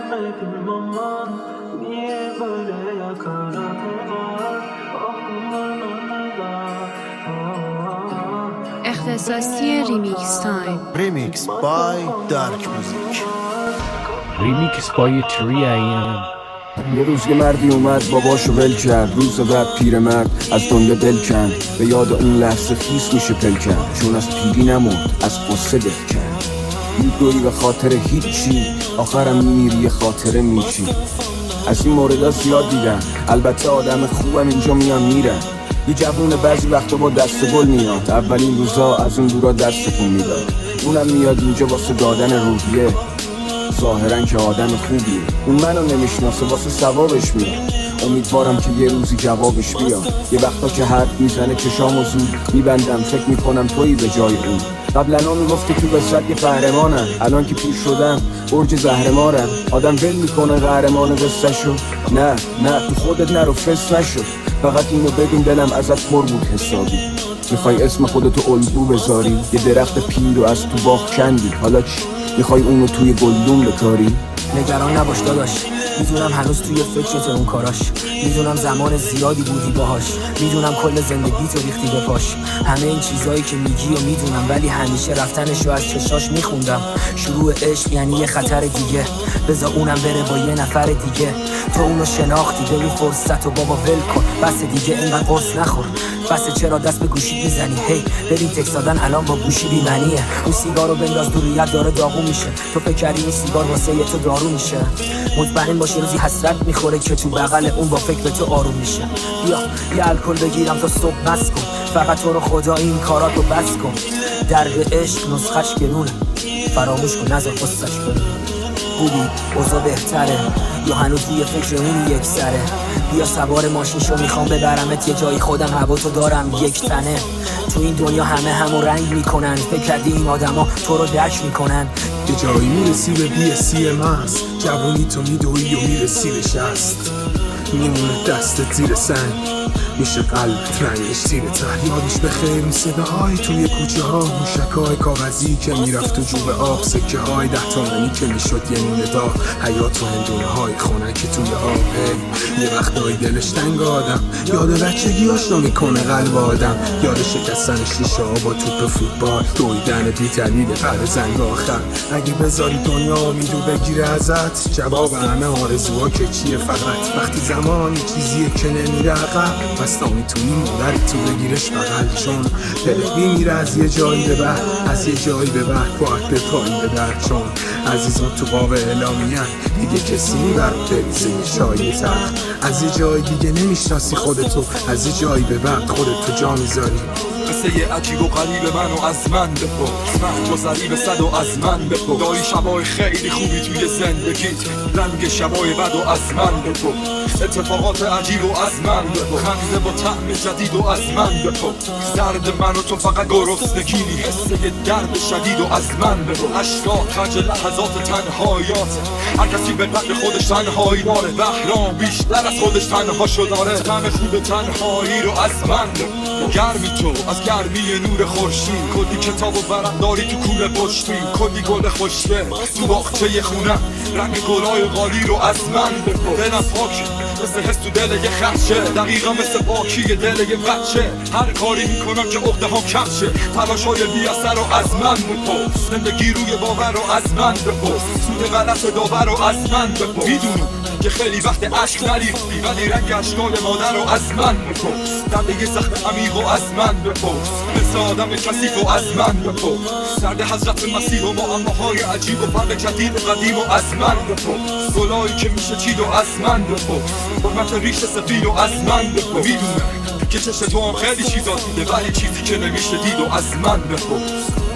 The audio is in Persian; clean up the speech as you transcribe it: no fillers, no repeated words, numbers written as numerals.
اختصاصی ریمیکس تایم. ریمیکس بای دارک موزیک. ریمیکس بای 3am. یه روز یه مردی اومد باباشو ول کرد. روز بعد پیرمرد از دنیا دل کند. به یاد اون لحظه خیس میشه پل کرد، چون از پیری نمرد از قصه دل کرد. میدوی به خاطر هیچی، آخرم میمیری یه خاطره میشی. از این موردها زیاد دیدم، البته آدم خوبم اینجا میان میرن. یه جوون بعضی وقتا با دست گل میاد، اولین روزا از اون دورا دستتون میداد. اونم میاد اینجا واسه دادن روحیه، ظاهرن که آدم خوبیه. اون منو نمیشناسه، واسه ثوابش میاد. امیدوارم که یه روزی جوابش بیاد. یه وقتا که حرف میزنه چشامو زود میبندم، فکر میکنم تویی به جای اون. قبلا میگفت که تو وسط یه قهرمانم، الان که پیر شدم برج زهرمارم. آدم ول میکنه قهرمان قصه‌شو؟ نه تو خودت نرو، فس نشو. فقط اینو بدون دلم ازت پر بود حسابی. میخوای اسم خودتو الگو بذاری، یه درخت پیر رو از تو باغ کندی، حالا چی؟ میخوای اونو توی گلدون بکاری؟ نگران نباش داداش، میدونم هنوز توی فکرت اون کاراش. میدونم زمان زیادی بودی باهاش، میدونم کل زندگی تو ریختی به پاش. همه این چیزایی که میگی و میدونم، ولی همیشه رفتنشو از چشاش میخوندم. شروع عشق یعنی یه خطر دیگه، بذار اونم بره با یه نفر دیگه. تو اونو شناختی، ببین فرصت و بابا ول کن. بس دیگه اینقدر قرص نخور، بس چرا دست به گوشی میزنی؟ هی ببین تکس دادن الان با گوشی بی معنیه. اون سیگارو بنداز دوریت داره داغو میشه. تو فکر کردی این سیگار واسه یه تو دارو میشه؟ مطمئن باش روزی حسرت میخوره که تو بغل اون با فکر به تو آروم میشه. بیا یه الکل بگیرم تا صبح مست کن، فقط تو رو خدا این کاراتو بس کن. درد عشق نسخش گرونه، فراموش کن نذار قصه‌اش بمونه. خوبی اوضاع بهتره یا هنوز توی فکر اونی یک سره؟ بیا سوار ماشین شو، میخوام ببرمت یه جایی، خودم هوا تو دارم یک تنه. تو این دنیا همه همو رنگ میکنن، فکر کردی این آدما تو رو درک میکنن؟ یه جایی میرسی به BSC ماست، جوانی تو میدوی و میرسی به شست. میمونه دستت زیر سنگ، میشه قلبت رنگش تیر ته. یادش به خیر اون صداهای توی کوچه ها، موشکای کاغذی که میرفت تو جوب آب، سکه های 10 تومانی که میشد یه نونه داغ، حیات و هندونه های خونه که توی آب. یه وقتایی دلش تنگ آدم، یاد بچگی آشنا میکنه قلب آدم. یاد شکستن شیشه ها با توپ فوتبال، دویدن بی دلیل پر زنگ آخر. اگه بذاری دنیا امیدو بگیره ازت، جواب همه آرزوها که چیه فقط وقتی زمان چیزیه که نمیره عقب، پس تا میتونی مادر تو بگیرش بغل، چون دلت میمیره از یه جایی به بعد، از یه جایی به بعد باید به پایی بدر. چون عزیزان تو قاب اعلامیه‌ن، دیگه کسی میبرد بریزه یه چای تخت. از یه جای دیگه نمیشناسی خودتو، از یه جایی به بعد خودتو جا میذاری. قصه عجیب و غریب منو از من بپرس، من گذری به صد و از من بپرس. داری شبای خیلی خوبی توی زندگیت، رنگ شبای بد و از من بپرس. اتفاقات عجیب و از من بپرس، خنده با طعم جدید و از من بپرس. درد منو تو فقط گرسنگی، حسه درد شدید و از من بپرس. اشکات خرج لحظات تنهایات، هر کسی به قدر خودش تنهایی داره. بهرام بیشتر از خودش تنها شداره، طعم خوب تنهایی رو از من بپرس. گرمی تو از گرمی نور خورشید، کلی کتاب و ورق داری تو کوله پشتی، کلی گل خوشبه تو باغچه خونم، رنگ گلای غالی رو از من بپرس. دلم پاکه مثل حس تو دل یه خدشه، دقیقا مثل پاکی دل یه بچه. هر کاری میکنم که عقده ها کم شه، تلاشای بی اثر رو از من بپرس. زندگی روی باور رو از من بپرس، سود غلط داور رو از من بپرس. میدونم که خیلی وقت عشق نریختی، ولی رنگ اشکال مادر رو از من بپرس. درد یه زخم عمیق رو از من بپرس، مثل آدم کثیف رو از من بپرس. درد حضرت مسیح و معماهای عجیب و فرد جدید و قدیم و از من بپرس. گلایی که میشه چید و از من بپرس، حرمت ریش سفید و از من بپرس. میدونم که چشم تو هم خیلی چیزا دیده، ولی چیزی که نمیشه دید و از من بپرس.